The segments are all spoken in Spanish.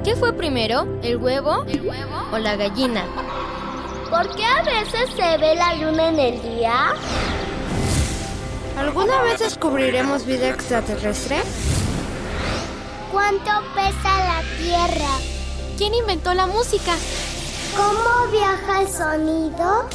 ¿Qué fue primero, el huevo o la gallina? ¿Por qué a veces se ve la luna en el día? ¿Alguna vez descubriremos vida extraterrestre? ¿Cuánto pesa la Tierra? ¿Quién inventó la música? ¿Cómo viaja el sonido?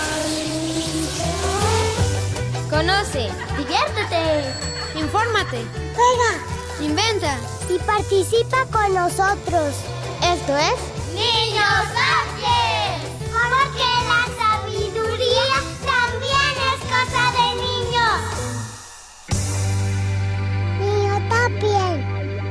Conoce, ¡Diviértete! infórmate, ¡Juega! inventa. Y participa con nosotros. Esto es Niños Sapiens. Porque la sabiduría también es cosa de niños. Niños Sapiens.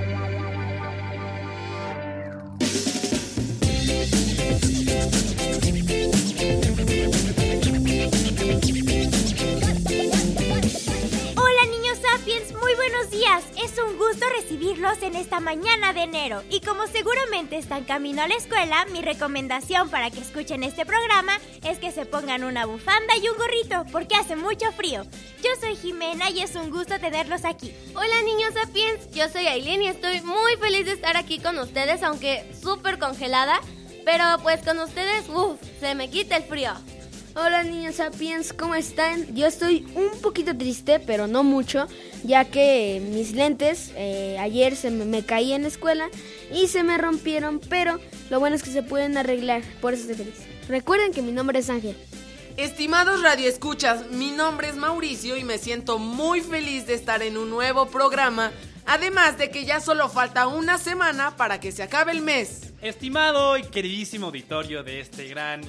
Hola niños Sapiens, muy buenos días. Es un gusto recibirlos en esta mañana de enero. Y como seguramente están camino a la escuela, mi recomendación para que escuchen este programa es que se pongan una bufanda y un gorrito, porque hace mucho frío. Yo soy Jimena y es un gusto tenerlos aquí. Hola niños Sapiens, yo soy Aileen y estoy muy feliz de estar aquí con ustedes, aunque súper congelada. Pero pues con ustedes, se me quita el frío. Hola niños Sapiens, ¿cómo están? Yo estoy un poquito triste, pero no mucho, ya que mis lentes ayer se me caí en la escuela y se me rompieron, pero lo bueno es que se pueden arreglar, por eso estoy feliz. Recuerden que mi nombre es Ángel. Estimados radioescuchas, mi nombre es Mauricio y me siento muy feliz de estar en un nuevo programa, además de que ya solo falta una semana para que se acabe el mes. Estimado y queridísimo auditorio de este gran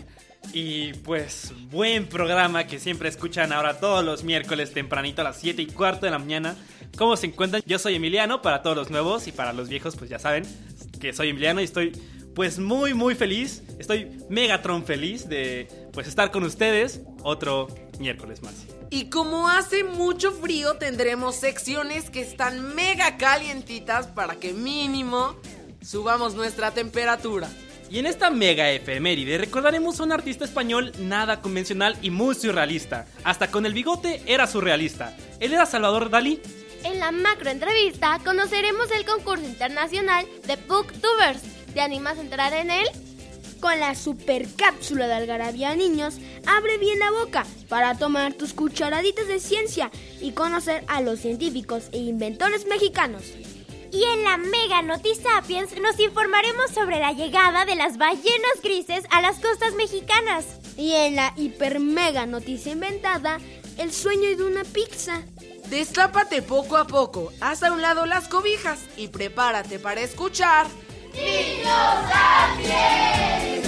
y pues buen programa que siempre escuchan ahora todos los miércoles tempranito a las 7:15 de la mañana. ¿Cómo se encuentran? Yo soy Emiliano, para todos los nuevos, y para los viejos pues ya saben que soy Emiliano y estoy pues muy feliz. Estoy Megatron feliz de pues estar con ustedes otro miércoles más. Y como hace mucho frío, tendremos secciones que están mega calientitas para que mínimo subamos nuestra temperatura. Y en esta mega efeméride recordaremos a un artista español nada convencional y muy surrealista. Hasta con el bigote era surrealista. Él era Salvador Dalí. En la macro entrevista conoceremos el concurso internacional de Booktubers. ¿Te animas a entrar en él? Con la super cápsula de Algarabía Niños, abre bien la boca para tomar tus cucharaditas de ciencia y conocer a los científicos e inventores mexicanos. Y en la Mega Notisapiens nos informaremos sobre la llegada de las ballenas grises a las costas mexicanas. Y en la hiper mega noticia inventada, el sueño de una pizza. Destápate poco a poco, haz a un lado las cobijas y prepárate para escuchar ¡Niños Sapiens!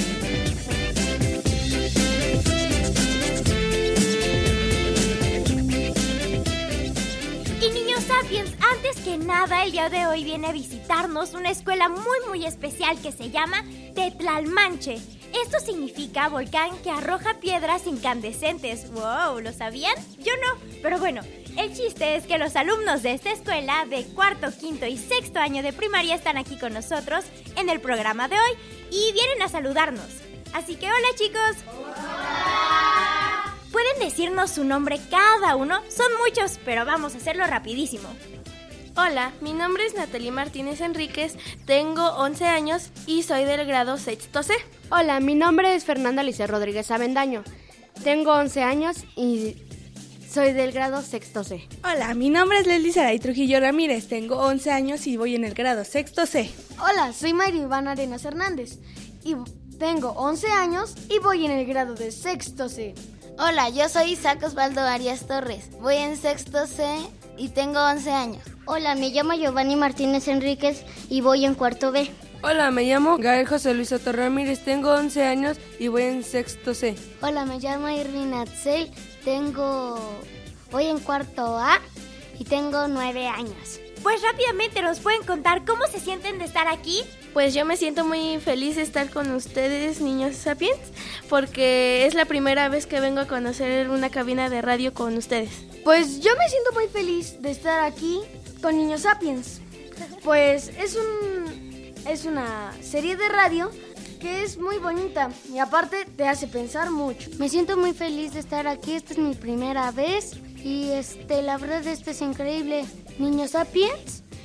Y niños Sapiens, antes que nada, el día de hoy viene a visitarnos una escuela muy especial que se llama Tetlalmanche. Esto significa volcán que arroja piedras incandescentes. ¡Wow! ¿Lo sabían? Yo no, pero bueno, el chiste es que los alumnos de esta escuela de cuarto, quinto y sexto año de primaria están aquí con nosotros en el programa de hoy y vienen a saludarnos. Así que hola chicos. ¡Hola! ¿Pueden decirnos su nombre cada uno? Son muchos, pero vamos a hacerlo rapidísimo. Hola, mi nombre es Natalie Martínez Enríquez, tengo 11 años y soy del grado sexto C. Hola, mi nombre es Fernanda Alicia Rodríguez Avendaño, tengo 11 años y soy del grado sexto C. Hola, mi nombre es Leslie Saray Trujillo Ramírez, tengo 11 años y voy en el grado sexto C. Hola, soy Mayra Iván Arenas Hernández y tengo 11 años y voy en el grado de sexto C. Hola, yo soy Isaac Osvaldo Arias Torres, voy en sexto C y tengo 11 años. Hola, me llamo Giovanni Martínez Enríquez y voy en cuarto B. Hola, me llamo Gael José Luis Soto Ramírez, tengo 11 años y voy en sexto C. Hola, me llamo Irvin Atzei, voy en cuarto A y tengo 9 años. Pues rápidamente nos pueden contar cómo se sienten de estar aquí. Pues yo me siento muy feliz de estar con ustedes, niños Sapiens, porque es la primera vez que vengo a conocer una cabina de radio con ustedes. Pues yo me siento muy feliz de estar aquí con Niños Sapiens. Pues es una serie de radio que es muy bonita y aparte te hace pensar mucho. Me siento muy feliz de estar aquí, esta es mi primera vez y la verdad es increíble. Niños Sapiens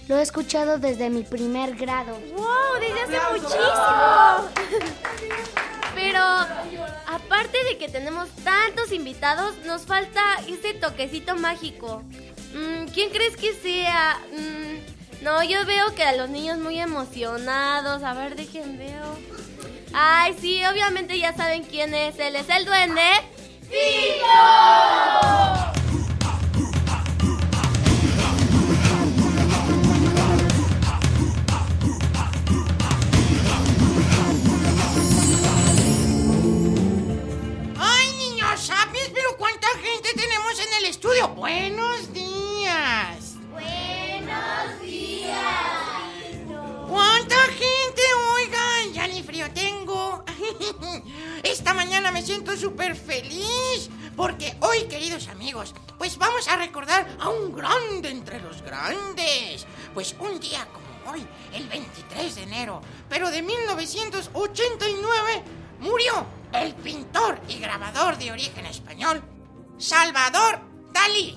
Lo he escuchado desde mi primer grado. ¡Wow! ¡Desde hace muchísimo! Pero aparte de que tenemos tantos invitados, nos falta ese toquecito mágico. ¿Quién crees que sea? No, yo veo que a los niños muy emocionados. A ver, veo. Ay, sí, obviamente ya saben quién es. Él es el duende Fido. Pero ¿cuánta gente tenemos en el estudio? ¡Buenos días! ¡Buenos días! ¿Cuánta gente? Oigan, ya ni frío tengo. Esta mañana me siento súper feliz porque hoy, queridos amigos, pues vamos a recordar a un grande entre los grandes. Pues un día como hoy, el 23 de enero, pero de 1989, murió el pintor y grabador de origen español, Salvador Dalí.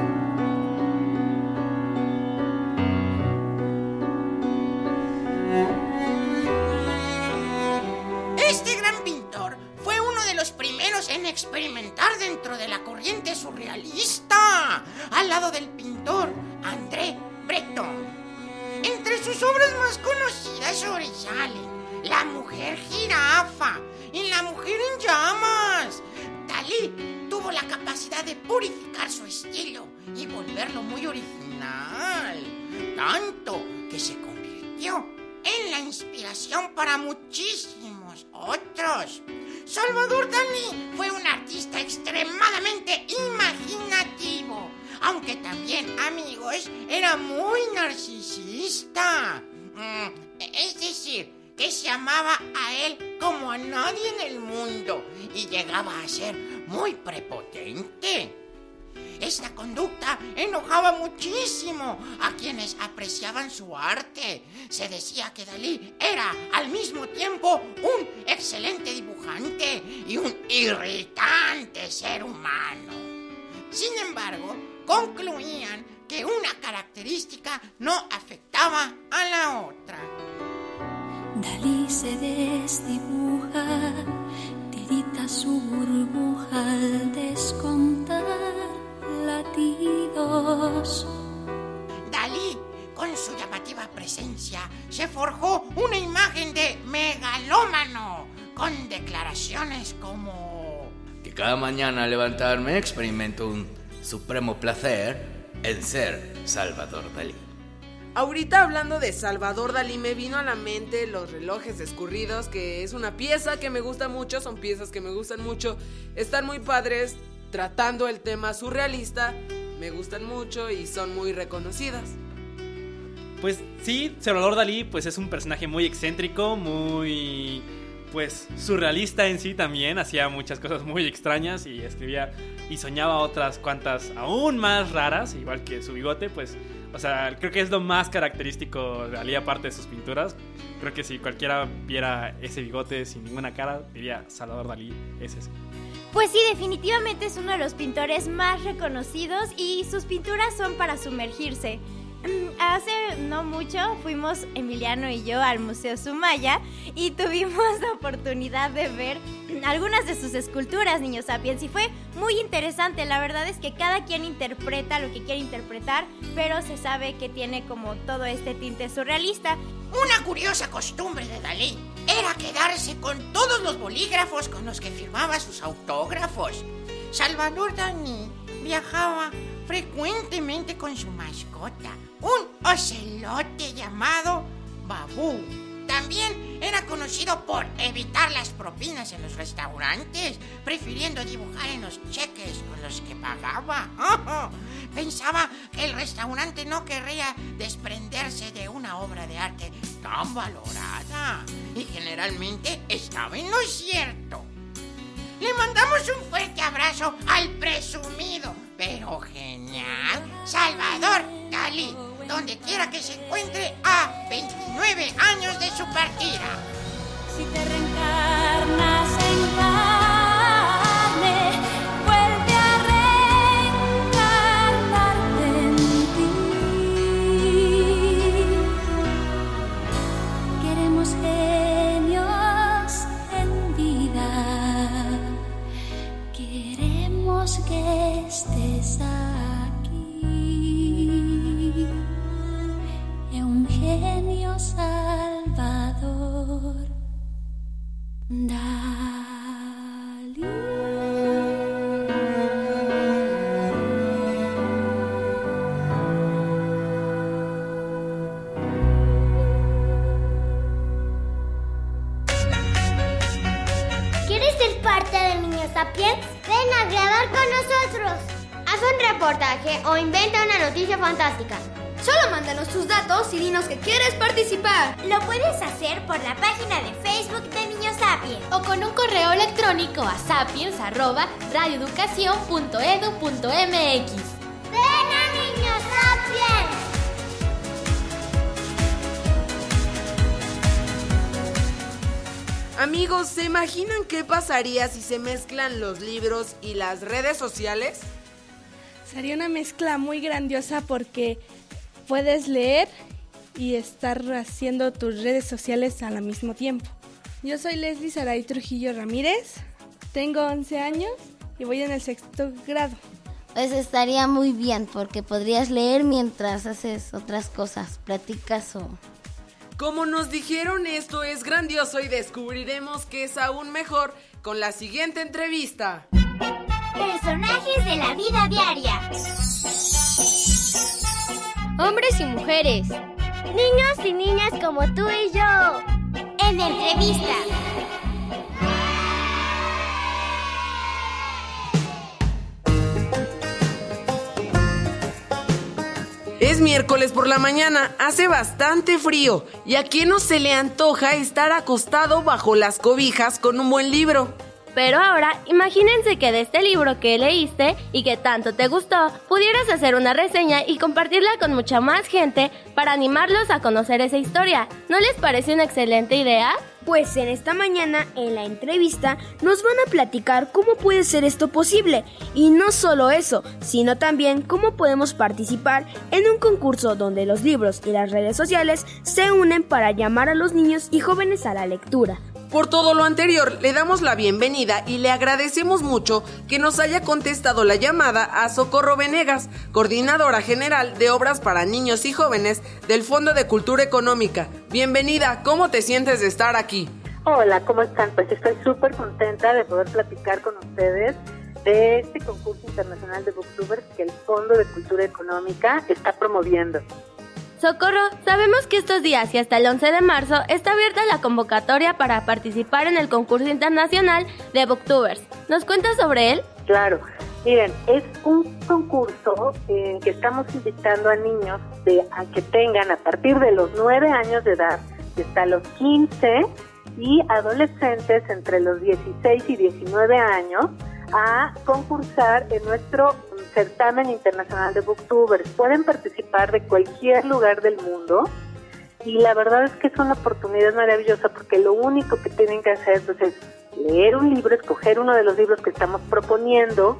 Este gran pintor fue uno de los primeros en experimentar dentro de la corriente surrealista, al lado del pintor André Breton. Entre sus obras más conocidas sobresalen La mujer jirafa y La mujer en llamas. Dalí tuvo la capacidad de purificar su estilo y volverlo muy original, tanto que se convirtió en la inspiración para muchísimos otros. Salvador Dalí fue un artista extremadamente imaginativo, aunque también, amigos, era muy narcisista. Es decir, que se amaba a él como a nadie en el mundo y llegaba a ser muy prepotente. Esta conducta enojaba muchísimo a quienes apreciaban su arte. Se decía que Dalí era al mismo tiempo un excelente dibujante y un irritante ser humano. Sin embargo, concluían que una característica no afectaba a la otra. Dalí se desdibuja, tirita su burbuja al descontar latidos. Dalí, con su llamativa presencia, se forjó una imagen de megalómano, con declaraciones como: que cada mañana al levantarme experimento un supremo placer en ser Salvador Dalí. Ahorita hablando de Salvador Dalí me vino a la mente Los relojes escurridos, que es una pieza que me gusta mucho, son piezas que me gustan mucho, están muy padres, tratando el tema surrealista, me gustan mucho y son muy reconocidas. Pues sí, Salvador Dalí pues es un personaje muy excéntrico, muy pues surrealista en sí también, hacía muchas cosas muy extrañas y escribía y soñaba otras cuantas aún más raras, igual que su bigote, pues, o sea, creo que es lo más característico de Dalí aparte de sus pinturas. Creo que si cualquiera viera ese bigote sin ninguna cara, diría Salvador Dalí es ese. Pues sí, definitivamente es uno de los pintores más reconocidos y sus pinturas son para sumergirse. Hace no mucho fuimos Emiliano y yo al Museo Sumaya y tuvimos la oportunidad de ver algunas de sus esculturas, Niños Sapiens, y fue muy interesante. La verdad es que cada quien interpreta lo que quiere interpretar, pero se sabe que tiene como todo este tinte surrealista. Una curiosa costumbre de Dalí era quedarse con todos los bolígrafos con los que firmaba sus autógrafos. Salvador Dalí viajaba frecuentemente con su mascota, un ocelote llamado Babú. También era conocido por evitar las propinas en los restaurantes, prefiriendo dibujar en los cheques con los que pagaba. Pensaba que el restaurante no querría desprenderse de una obra de arte tan valorada y generalmente estaba en lo cierto. Le mandamos un fuerte abrazo al presumido, pero genial Salvador Dalí, donde quiera que se encuentre a 29 años de su partida. Si te reencarnas en carne, vuelve a reencarnarte en ti. Salvador Dalí. ¿Quieres ser parte de Niños Sapiens? Ven a grabar con nosotros. Haz un reportaje o inventa una noticia fantástica. Solo mándanos tus datos y dinos que quieres participar. Lo puedes hacer por la página de Facebook de Niños Sapiens o con un correo electrónico a sapiens@radioeducacion.edu.mx. ¡Ven a Niños Sapiens! Amigos, ¿se imaginan qué pasaría si se mezclan los libros y las redes sociales? Sería una mezcla muy grandiosa porque puedes leer y estar haciendo tus redes sociales al mismo tiempo. Yo soy Leslie Saray Trujillo Ramírez, tengo 11 años y voy en el 6º grado. Pues estaría muy bien porque podrías leer mientras haces otras cosas, platicas o... Como nos dijeron, esto es grandioso y descubriremos que es aún mejor con la siguiente entrevista. Personajes de la vida diaria. Hombres y mujeres. Niños y niñas como tú y yo. En entrevista. Es miércoles por la mañana, hace bastante frío. ¿Y a quién no se le antoja estar acostado bajo las cobijas con un buen libro? Pero ahora, imagínense que de este libro que leíste y que tanto te gustó, pudieras hacer una reseña y compartirla con mucha más gente para animarlos a conocer esa historia. ¿No les parece una excelente idea? Pues en esta mañana, en la entrevista, nos van a platicar cómo puede ser esto posible. Y no solo eso, sino también cómo podemos participar en un concurso donde los libros y las redes sociales se unen para llamar a los niños y jóvenes a la lectura. Por todo lo anterior, le damos la bienvenida y le agradecemos mucho que nos haya contestado la llamada a Socorro Venegas, coordinadora general de obras para niños y jóvenes del Fondo de Cultura Económica. Bienvenida, ¿cómo te sientes de estar aquí? Hola, ¿cómo están? Pues estoy súper contenta de poder platicar con ustedes de este concurso internacional de Booktubers que el Fondo de Cultura Económica está promoviendo. Socorro, sabemos que estos días y hasta el 11 de marzo está abierta la convocatoria para participar en el concurso internacional de Booktubers. ¿Nos cuentas sobre él? Claro, miren, es un concurso que estamos invitando a niños a que tengan a partir de los 9 años de edad hasta los 15 y adolescentes entre los 16 y 19 años a concursar en nuestro certamen internacional de Booktubers. Pueden participar de cualquier lugar del mundo y la verdad es que es una oportunidad maravillosa porque lo único que tienen que hacer pues, es leer un libro, escoger uno de los libros que estamos proponiendo,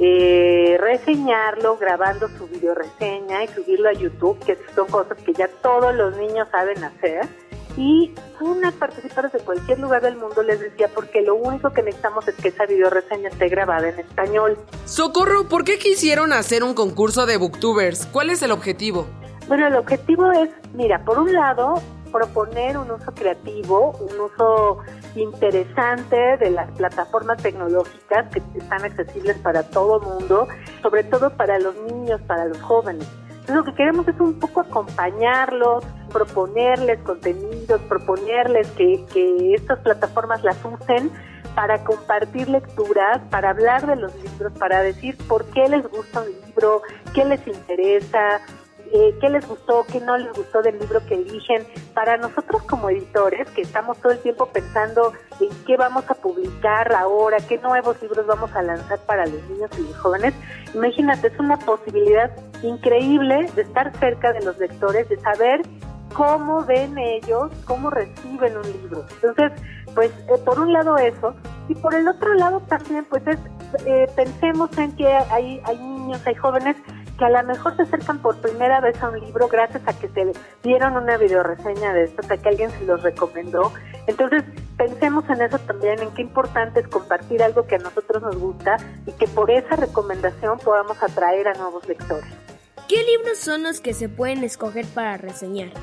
reseñarlo, grabando su videoreseña y subirlo a YouTube, que son cosas que ya todos los niños saben hacer. Y unas participantes de cualquier lugar del mundo, les decía, porque lo único que necesitamos es que esa videoreseña esté grabada en español. Socorro, ¿por qué quisieron hacer un concurso de Booktubers? ¿Cuál es el objetivo? Bueno, el objetivo es, mira, por un lado, proponer un uso creativo, un uso interesante de las plataformas tecnológicas que están accesibles para todo el mundo, sobre todo para los niños, para los jóvenes. Entonces, lo que queremos es un poco acompañarlos, proponerles contenidos, proponerles que estas plataformas las usen para compartir lecturas, para hablar de los libros, para decir por qué les gusta un libro, qué les interesa, qué les gustó, qué no les gustó del libro que eligen. Para nosotros como editores, que estamos todo el tiempo pensando en qué vamos a publicar ahora, qué nuevos libros vamos a lanzar para los niños y los jóvenes, imagínate, es una posibilidad increíble de estar cerca de los lectores, de saber cómo ven ellos, cómo reciben un libro. Entonces, pues por un lado eso, y por el otro lado también, pues pensemos en que hay niños, hay jóvenes que a lo mejor se acercan por primera vez a un libro gracias a que se vieron una videoreseña de esto, a que alguien se los recomendó. Entonces, pensemos en eso también, en qué importante es compartir algo que a nosotros nos gusta y que por esa recomendación podamos atraer a nuevos lectores. ¿Qué libros son los que se pueden escoger para reseñar?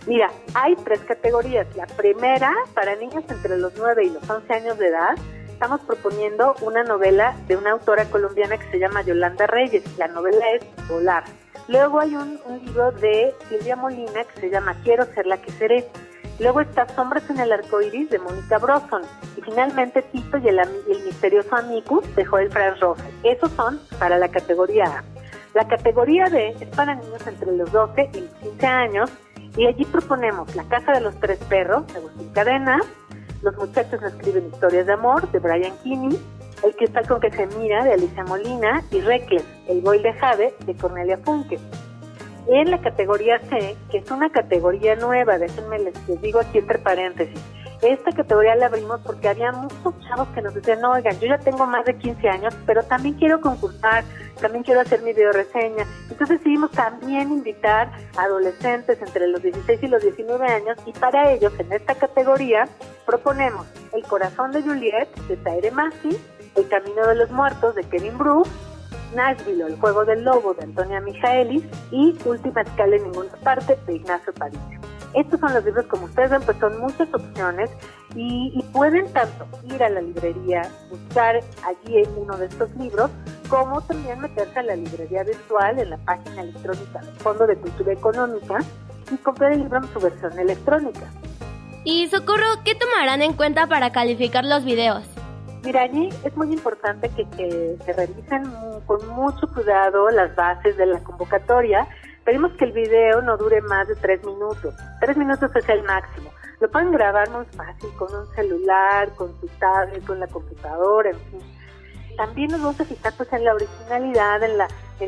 Mira, hay 3 categorías. La primera, para niños entre los 9 y los 11 años de edad, estamos proponiendo una novela de una autora colombiana que se llama Yolanda Reyes. La novela es Volar. Luego hay un libro de Silvia Molina que se llama Quiero ser la que seré. Luego está Sombras en el arcoíris de Mónica Brosson. Y finalmente Tito y el misterioso Amicus de Joel Franz Rosa. Esos son para la categoría A. La categoría B es para niños entre los 12 y los 15 años. Y allí proponemos La casa de los 3 perros de Agustín Cadena, Los muchachos no escriben historias de amor de Brian Kinney, El cristal con que se mira de Alicia Molina y Reckless, El boy de Jade de Cornelia Funke. En la categoría C, que es una categoría nueva, déjenme les digo aquí entre paréntesis, esta categoría la abrimos porque había muchos chavos que nos decían, no, oigan, yo ya tengo más de 15 años, pero también quiero concursar, también quiero hacer mi videoreseña. Entonces decidimos también invitar a adolescentes entre los 16 y los 19 años, y para ellos, en esta categoría, proponemos El corazón de Juliet, de Taire Masi, El camino de los muertos, de Kevin Bruce, Nashville, El juego del lobo, de Antonia Mijaelis, y Última escala en ninguna parte, de Ignacio Padilla. Estos son los libros, como ustedes ven, pues son muchas opciones y pueden tanto ir a la librería, buscar allí uno de estos libros, como también meterse a la librería virtual en la página electrónica del Fondo de Cultura Económica y comprar el libro en su versión electrónica. Y Socorro, ¿qué tomarán en cuenta para calificar los videos? Mira, allí es muy importante que se revisen con mucho cuidado las bases de la convocatoria. Pedimos que el video no dure más de 3 minutos. 3 minutos es el máximo. Lo pueden grabar muy fácil con un celular, con su tablet, con la computadora, en fin. También nos vamos a fijar pues en la originalidad, en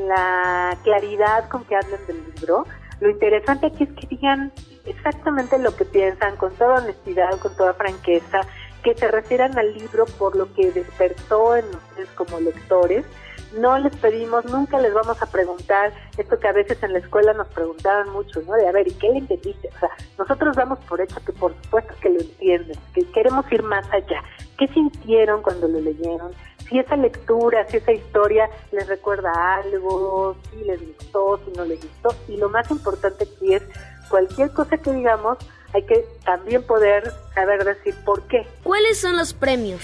la claridad con que hablan del libro. Lo interesante aquí es que digan exactamente lo que piensan, con toda honestidad, con toda franqueza, que se refieran al libro por lo que despertó en ustedes como lectores. No les pedimos, nunca les vamos a preguntar esto que a veces en la escuela nos preguntaban mucho, ¿no? De a ver, ¿y qué le entendiste? O sea, nosotros damos por hecho que por supuesto que lo entienden, que queremos ir más allá. ¿Qué sintieron cuando lo leyeron? Si esa lectura, si esa historia les recuerda algo, si les gustó, si no les gustó. Y lo más importante aquí es, cualquier cosa que digamos, hay que también poder saber decir por qué. ¿Cuáles son los premios?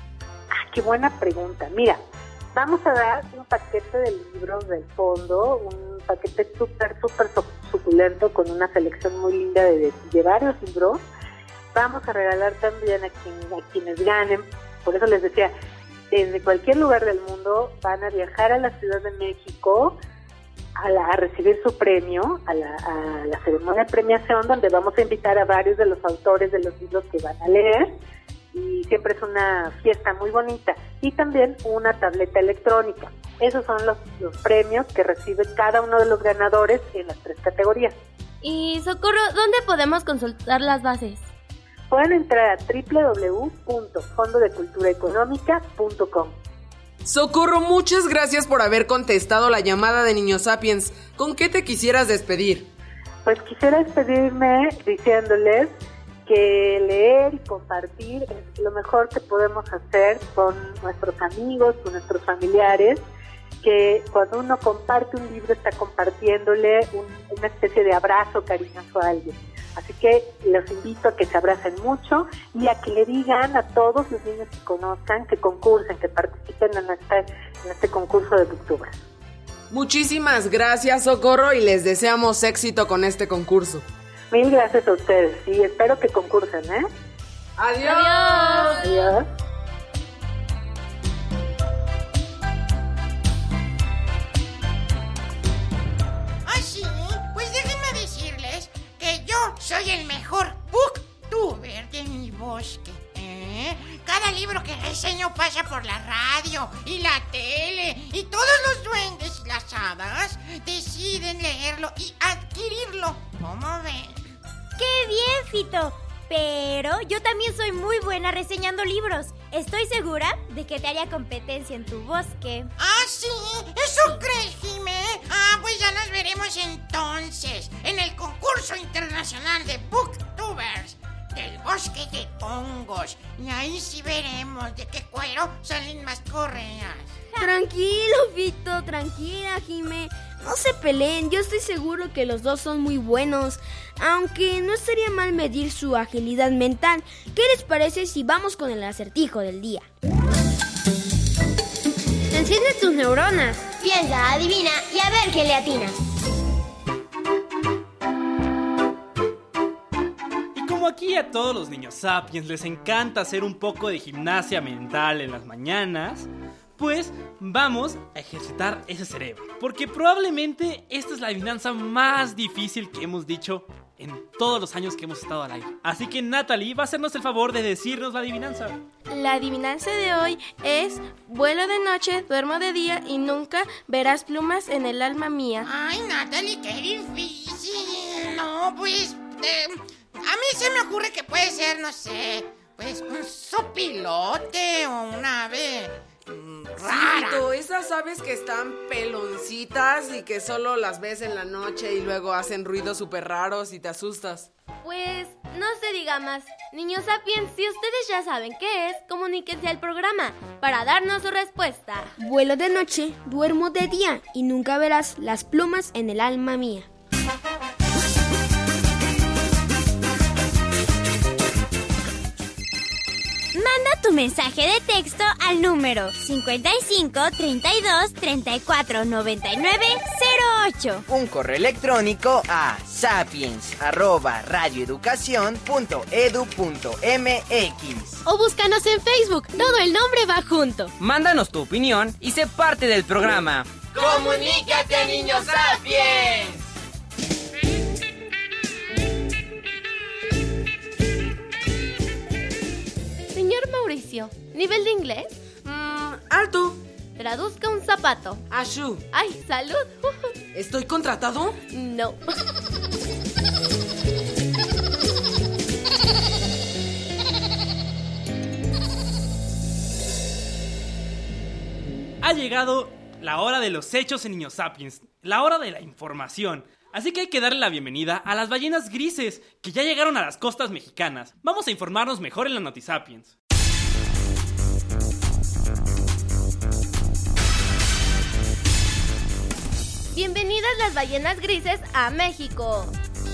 Qué buena pregunta. Mira, vamos a dar un paquete de libros del fondo, un paquete súper suculento con una selección muy linda de varios libros. Vamos a regalar también a quienes ganen, por eso les decía, desde cualquier lugar del mundo van a viajar a la Ciudad de México a recibir su premio, a la ceremonia de premiación, donde vamos a invitar a varios de los autores de los libros que van a leer, y siempre es una fiesta muy bonita, y también una tableta electrónica. Esos son los premios que recibe cada uno de los ganadores en las 3 categorías. Y Socorro, ¿dónde podemos consultar las bases? Pueden entrar a www.fondodeculturaeconómica.com. Socorro, muchas gracias por haber contestado la llamada de Niños Sapiens. ¿Con qué te quisieras despedir? Pues quisiera despedirme diciéndoles que leer y compartir es lo mejor que podemos hacer con nuestros amigos, con nuestros familiares, que cuando uno comparte un libro está compartiéndole una especie de abrazo cariñoso a alguien. Así que los invito a que se abracen mucho y a que le digan a todos los niños que conozcan, que concursen, que participen en este concurso de Booktubers. Muchísimas gracias, Socorro, y les deseamos éxito con este concurso. Mil gracias a ustedes y espero que concursen, ¿eh? ¡Adiós! Adiós. ¿Ah, sí? Pues déjenme decirles que yo soy el mejor booktuber de mi bosque. Cada libro que reseño pasa por la radio y la tele, y todos los duendes y las hadas deciden leerlo y adquirirlo. ¿Cómo ven? ¡Qué bien, Fito! Pero yo también soy muy buena reseñando libros. Estoy segura de que te haría competencia en tu bosque. ¿Ah, sí? ¿Eso crees, Jimé? Ah, pues ya nos veremos entonces en el concurso internacional de Booktubers del bosque de hongos. Y ahí sí veremos de qué cuero salen más correas. Tranquilo, Fito, tranquila, Jimé. No se peleen, yo estoy seguro que los dos son muy buenos, aunque no estaría mal medir su agilidad mental. ¿Qué les parece si vamos con el acertijo del día? Enciende tus neuronas. Piensa, adivina y a ver qué le atinas. Como aquí a todos los niños sapiens les encanta hacer un poco de gimnasia mental en las mañanas, pues vamos a ejercitar ese cerebro, porque probablemente esta es la adivinanza más difícil que hemos dicho en todos los años que hemos estado al aire. Así que Natalie va a hacernos el favor de decirnos la adivinanza. La adivinanza de hoy es: vuelo de noche, duermo de día y nunca verás plumas en el alma mía. Ay, Natalie, qué difícil. No, pues... a mí se me ocurre que puede ser, no sé, pues un sopilote o una ave rara. Sí, esas aves que están peloncitas y que solo las ves en la noche y luego hacen ruidos súper raros y te asustas. Pues no se diga más. Niños sapiens, si ustedes ya saben qué es, comuníquense al programa para darnos su respuesta. Vuelo de noche, duermo de día y nunca verás las plumas en el alma mía. Manda tu mensaje de texto al número 55 32 34 99 08. Un correo electrónico a sapiens@radioeducacion.edu.mx. O búscanos en Facebook, todo el nombre va junto. Mándanos tu opinión y sé parte del programa. ¡Comunícate, niños sapiens! Señor Mauricio, ¿nivel de inglés? Alto. Traduzca un zapato. Ashu. ¡Ay, salud! ¿Estoy contratado? No. Ha llegado la hora de los hechos en Niños Sapiens, la hora de la información. Así que hay que darle la bienvenida a las ballenas grises, que ya llegaron a las costas mexicanas. Vamos a informarnos mejor en la Notisapiens. Bienvenidas las ballenas grises a México.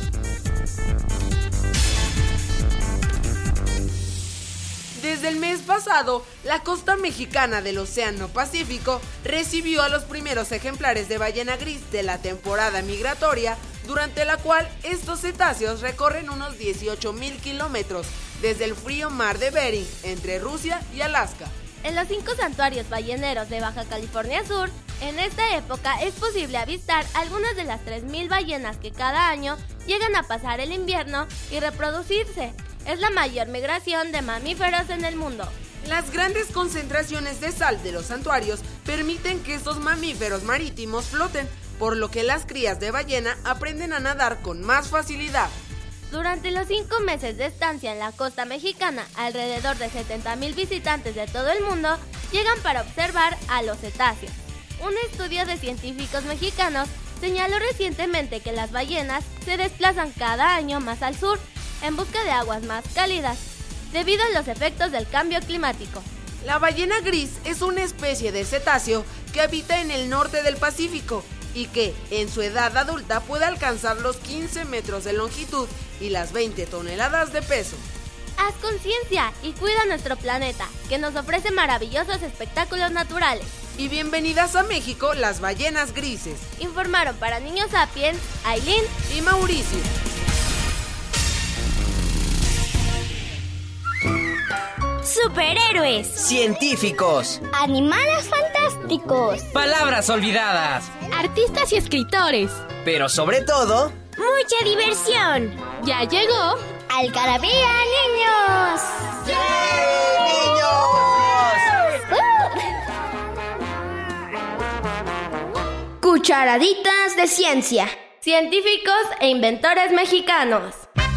Desde el mes pasado, la costa mexicana del Océano Pacífico recibió a los primeros ejemplares de ballena gris de la temporada migratoria, durante la cual estos cetáceos recorren unos 18,000 kilómetros desde el frío mar de Bering, entre Rusia y Alaska. En los 5 santuarios balleneros de Baja California Sur, en esta época es posible avistar algunas de las 3,000 ballenas que cada año llegan a pasar el invierno y reproducirse. Es la mayor migración de mamíferos en el mundo. Las grandes concentraciones de sal de los santuarios permiten que estos mamíferos marítimos floten, por lo que las crías de ballena aprenden a nadar con más facilidad. Durante los 5 meses de estancia en la costa mexicana, alrededor de 70,000 visitantes de todo el mundo llegan para observar a los cetáceos. Un estudio de científicos mexicanos señaló recientemente que las ballenas se desplazan cada año más al sur en busca de aguas más cálidas, debido a los efectos del cambio climático. La ballena gris es una especie de cetáceo que habita en el norte del Pacífico y que, en su edad adulta, puede alcanzar los 15 metros de longitud y las 20 toneladas de peso. Haz conciencia y cuida nuestro planeta, que nos ofrece maravillosos espectáculos naturales. Y bienvenidas a México, las ballenas grises. Informaron para Niños Sapiens, Aileen y Mauricio. Superhéroes, científicos, animales fantásticos, palabras olvidadas, artistas y escritores, pero sobre todo, mucha diversión. Ya llegó Algarabía, niños. ¡Sí, niños! Cucharaditas de ciencia. Científicos e inventores mexicanos.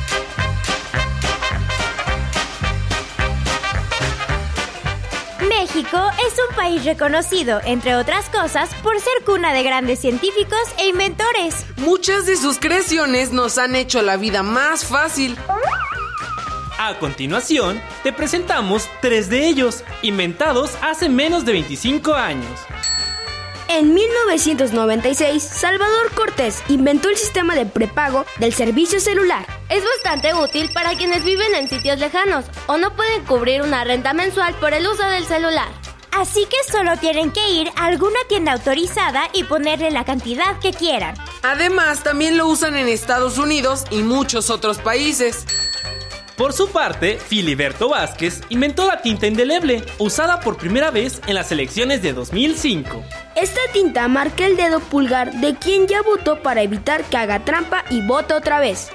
México es un país reconocido, entre otras cosas, por ser cuna de grandes científicos e inventores. Muchas de sus creaciones nos han hecho la vida más fácil. A continuación, te presentamos 3 de ellos, inventados hace menos de 25 años. En 1996, Salvador Cortés inventó el sistema de prepago del servicio celular. Es bastante útil para quienes viven en sitios lejanos o no pueden cubrir una renta mensual por el uso del celular. Así que solo tienen que ir a alguna tienda autorizada y ponerle la cantidad que quieran. Además, también lo usan en Estados Unidos y muchos otros países. Por su parte, Filiberto Vázquez inventó la tinta indeleble, usada por primera vez en las elecciones de 2005. Esta tinta marca el dedo pulgar de quien ya votó para evitar que haga trampa y vote otra vez.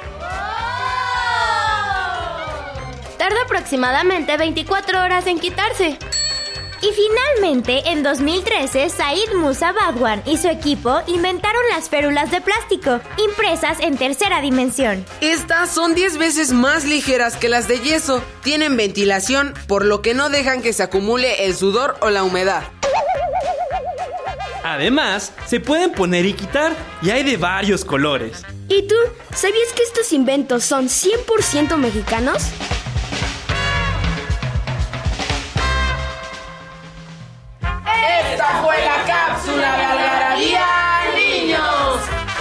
Tarda aproximadamente 24 horas en quitarse. Y finalmente, en 2013, Said Musa Badwan y su equipo inventaron las férulas de plástico, impresas en tercera dimensión. Estas son 10 veces más ligeras que las de yeso. Tienen ventilación, por lo que no dejan que se acumule el sudor o la humedad. Además, se pueden poner y quitar y hay de varios colores. ¿Y tú? ¿Sabías que estos inventos son 100% mexicanos? Esta fue la cápsula de Algarabía, niños.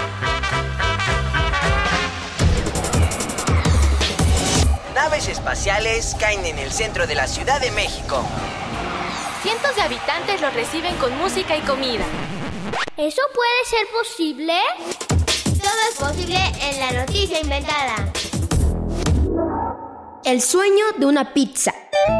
Naves espaciales caen en el centro de la Ciudad de México. Cientos de habitantes los reciben con música y comida. ¿Eso puede ser posible? Todo es posible en la noticia inventada. El sueño de una pizza.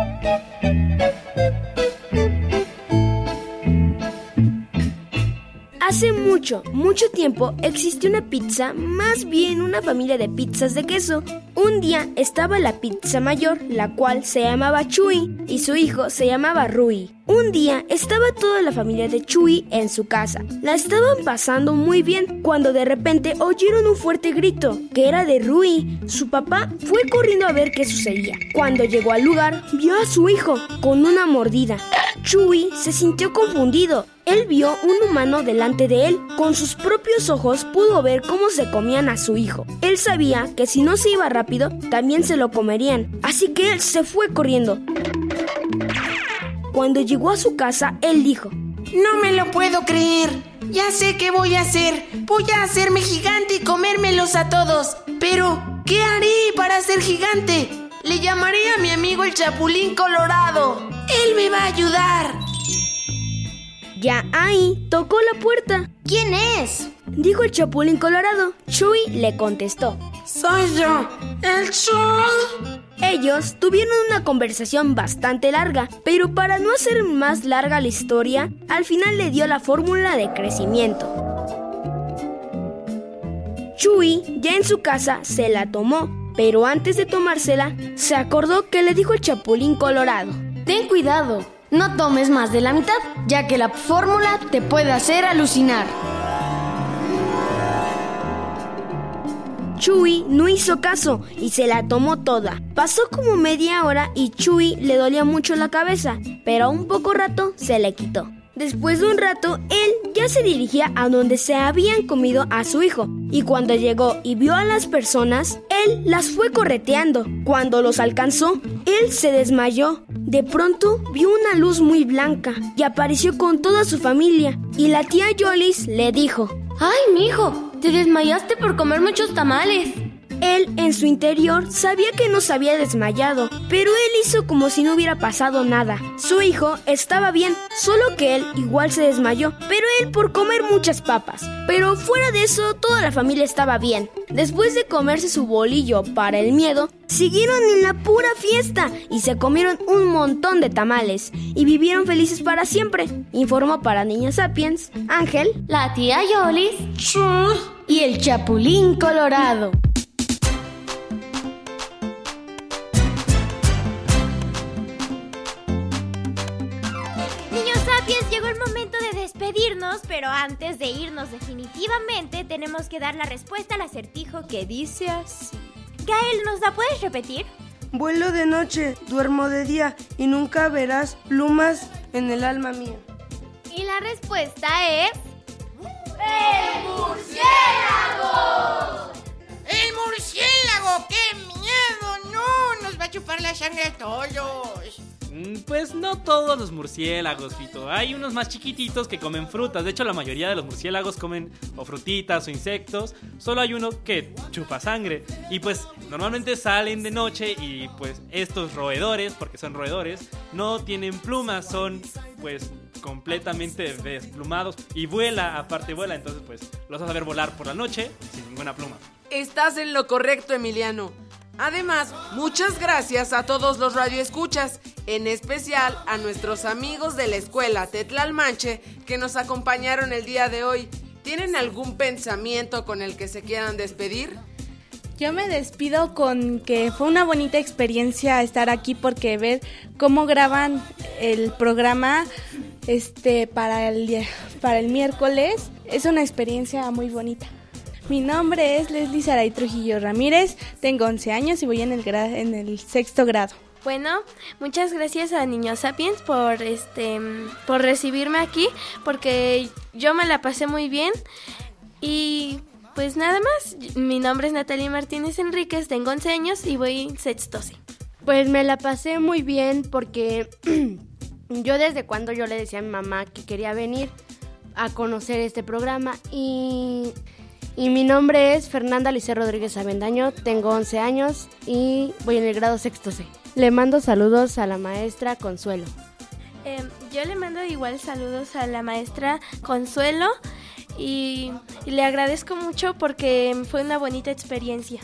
Hace mucho tiempo existió una pizza, más bien una familia de pizzas de queso. Un día estaba la pizza mayor, la cual se llamaba Chuy, y su hijo se llamaba Rui. Un día estaba toda la familia de Chuy en su casa. La estaban pasando muy bien cuando de repente oyeron un fuerte grito, que era de Rui. Su papá fue corriendo a ver qué sucedía. Cuando llegó al lugar, vio a su hijo con una mordida. Chuy se sintió confundido. Él vio un humano delante de él. Con sus propios ojos pudo ver cómo se comían a su hijo. Él sabía que si no se iba rápido, también se lo comerían. Así que él se fue corriendo. Cuando llegó a su casa, él dijo: No me lo puedo creer. Ya sé qué voy a hacer. Voy a hacerme gigante y comérmelos a todos. Pero, ¿qué haré para ser gigante? Le llamaré a mi amigo el Chapulín Colorado. Él me va a ayudar. Ya ahí tocó la puerta. ¿Quién es?, dijo el Chapulín Colorado. Chuy le contestó: Soy yo, el Chuy. Ellos tuvieron una conversación bastante larga, pero para no hacer más larga la historia, al final le dio la fórmula de crecimiento. Chuy, ya en su casa, se la tomó, pero antes de tomársela, se acordó que le dijo el Chapulín Colorado: Ten cuidado, no tomes más de la mitad, ya que la fórmula te puede hacer alucinar. Chuy no hizo caso y se la tomó toda. Pasó como media hora y Chuy le dolía mucho la cabeza, pero a un poco rato se le quitó. Después de un rato, él ya se dirigía a donde se habían comido a su hijo, y cuando llegó y vio a las personas, él las fue correteando. Cuando los alcanzó, él se desmayó. De pronto vio una luz muy blanca y apareció con toda su familia, y la tía Yolis le dijo: ¡Ay, mijo! Te desmayaste por comer muchos tamales. Él, en su interior, sabía que no se había desmayado, pero él hizo como si no hubiera pasado nada. Su hijo estaba bien, solo que él igual se desmayó, pero él por comer muchas papas. Pero fuera de eso, toda la familia estaba bien. Después de comerse su bolillo para el miedo, siguieron en la pura fiesta y se comieron un montón de tamales y vivieron felices para siempre. Informó para Niños Sapiens Ángel, la tía Yolis y el Chapulín Colorado. Llegó el momento de despedirnos, pero antes de irnos definitivamente tenemos que dar la respuesta al acertijo que dice así. Gael, ¿nos la puedes repetir? Vuelo de noche, duermo de día y nunca verás plumas en el alma mía. Y la respuesta es... ¡El murciélago! ¡El murciélago! ¡Qué miedo! ¡No! Nos va a chupar la sangre a todos. Pues no todos los murciélagos, Fito. Hay unos más chiquititos que comen frutas. De hecho, la mayoría de los murciélagos comen o frutitas o insectos. Solo hay uno que chupa sangre. Y pues normalmente salen de noche y pues estos roedores, porque son roedores, no tienen plumas, son pues completamente desplumados. Y aparte vuela, entonces pues los vas a ver volar por la noche sin ninguna pluma. Estás en lo correcto, Emiliano. Además, muchas gracias a todos los radioescuchas, en especial a nuestros amigos de la escuela Tetlalmanche que nos acompañaron el día de hoy. ¿Tienen algún pensamiento con el que se quieran despedir? Yo me despido con que fue una bonita experiencia estar aquí, porque ver cómo graban el programa para el miércoles es una experiencia muy bonita. Mi nombre es Leslie Saray Trujillo Ramírez, tengo 11 años y voy en el 6º grado. Bueno, muchas gracias a Niños Sapiens por recibirme aquí, porque yo me la pasé muy bien. Y pues nada más, mi nombre es Natalia Martínez Enríquez, tengo 11 años y voy en 6º C. Pues me la pasé muy bien porque yo desde cuando yo le decía a mi mamá que quería venir a conocer este programa y mi nombre es Fernanda Lice Rodríguez Avendaño, tengo 11 años y voy en el grado 6º C. Le mando saludos a la maestra Consuelo. Yo le mando igual saludos a la maestra Consuelo y le agradezco mucho porque fue una bonita experiencia.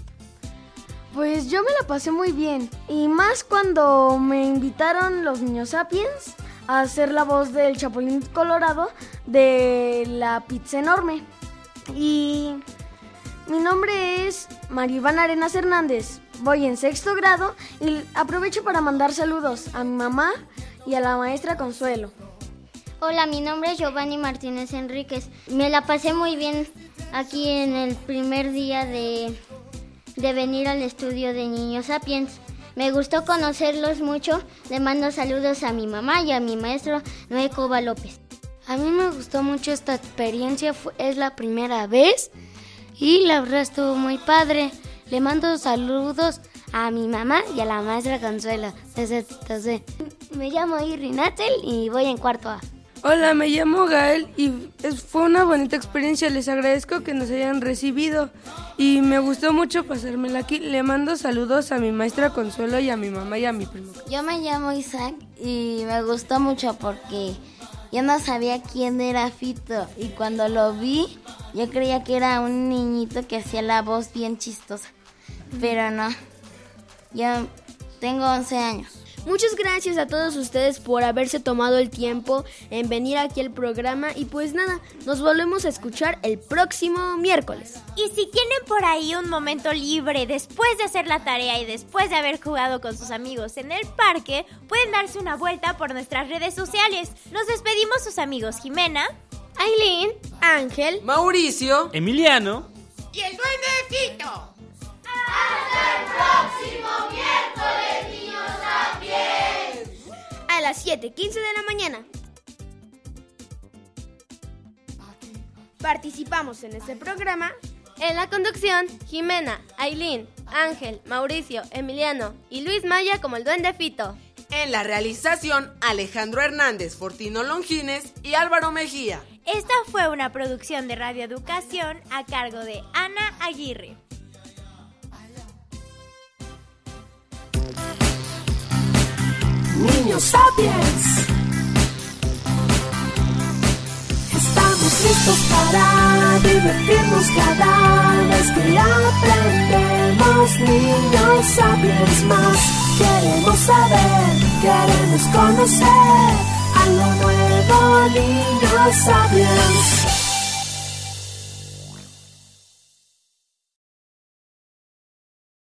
Pues yo me la pasé muy bien, y más cuando me invitaron los Niños Sapiens a hacer la voz del Chapulín Colorado de la pizza enorme. Y mi nombre es Maribana Arenas Hernández, voy en 6º grado y aprovecho para mandar saludos a mi mamá y a la maestra Consuelo. Hola, mi nombre es Giovanni Martínez Enríquez. Me la pasé muy bien aquí en el primer día de venir al estudio de Niños Sapiens. Me gustó conocerlos mucho. Le mando saludos a mi mamá y a mi maestro Noé Cova López. A mí me gustó mucho esta experiencia, es la primera vez y la verdad estuvo muy padre. Le mando saludos a mi mamá y a la maestra Consuelo. Me llamo Irri Natel y voy en 4º A. Hola, me llamo Gael y fue una bonita experiencia. Les agradezco que nos hayan recibido y me gustó mucho pasármela aquí. Le mando saludos a mi maestra Consuelo y a mi mamá y a mi primo. Yo me llamo Isaac y me gustó mucho porque yo no sabía quién era Fito y cuando lo vi yo creía que era un niñito que hacía la voz bien chistosa, pero no, yo tengo 11 años. Muchas gracias a todos ustedes por haberse tomado el tiempo en venir aquí al programa y pues nada, nos volvemos a escuchar el próximo miércoles. Y si tienen por ahí un momento libre después de hacer la tarea y después de haber jugado con sus amigos en el parque, pueden darse una vuelta por nuestras redes sociales. Nos despedimos sus amigos Jimena, Ailín, Ángel, Mauricio, Emiliano y el duende Fito. ¡Hasta el próximo miércoles, Niños Sapiens! A las 7:15 de la mañana. Participamos en este programa. En la conducción, Jimena, Ailín, Ángel, Mauricio, Emiliano y Luis Maya como el duende Fito. En la realización, Alejandro Hernández, Fortino Longines y Álvaro Mejía. Esta fue una producción de Radio Educación a cargo de Ana Aguirre. Niños Sapiens, estamos listos para divertirnos cada vez que aprendemos. Niños Sapiens más, queremos saber, queremos conocer algo nuevo. Niños Sapiens.